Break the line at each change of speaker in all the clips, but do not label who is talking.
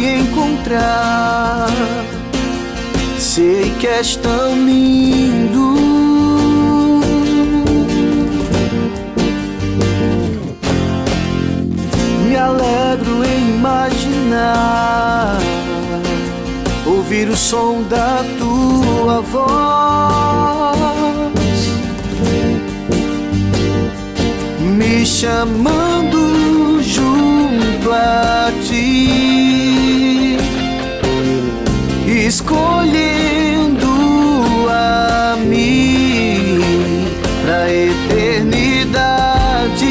me encontrar. Sei que és tão lindo, me alegro em imaginar, ouvir o som da tua voz, me chamando junto a ti, escolhendo a mim pra eternidade.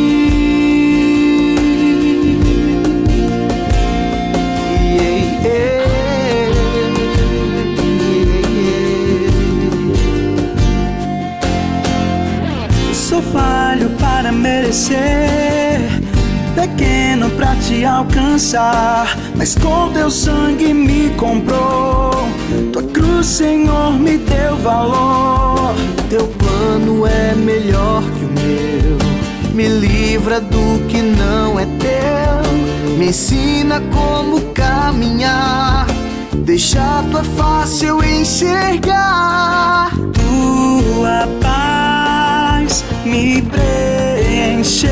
Sou falho para merecer, pequeno pra te alcançar, mas com teu sangue me comprou. Tua cruz, Senhor, me deu valor.
Teu plano é melhor que o meu, me livra do que não é teu, me ensina como caminhar, deixa tua face eu enxergar.
Tua paz me preencheu,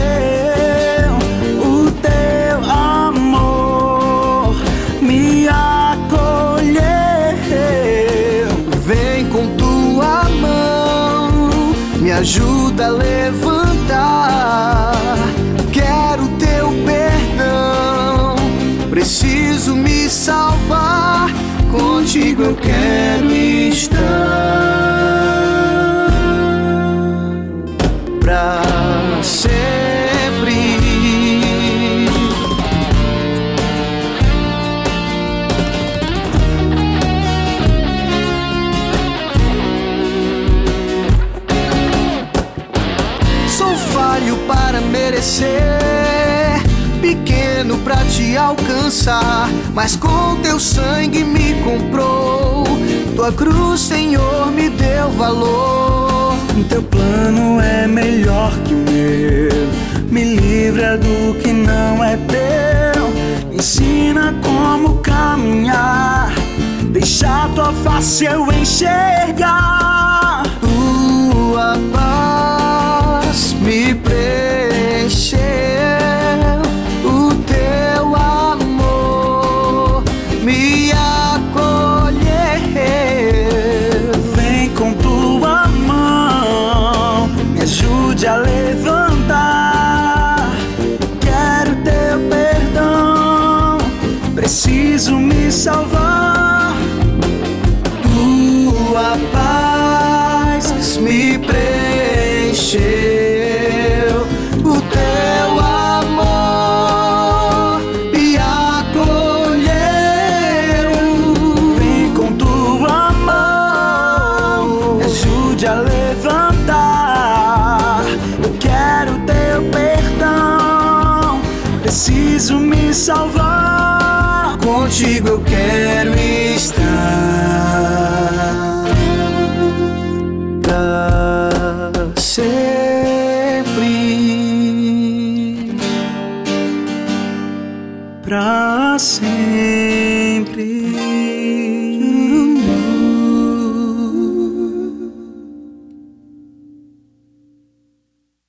o teu amor me acolheu.
Vem com tua mão, me ajuda a levantar. Quero teu perdão, preciso me salvar. Contigo eu quero estar pra sempre. Sou falho para merecer, pequeno pra te alcançar, mas com teu sangue me comprou. Tua cruz, Senhor, me deu valor.
Teu plano é melhor que o meu, me livra do que não é teu, me ensina como caminhar, deixa tua face eu enxergar.
Tua paz me preencheu, o teu amor me acolheu.
Vem com tua mão, me ajude a levantar. Quero teu perdão, preciso me salvar.
Tua paz me preencheu, o teu amor me acolheu.
Vem com tua mão, me ajude a levantar. Eu quero teu perdão, preciso me salvar.
Contigo eu quero estar pra sempre,
pra sempre.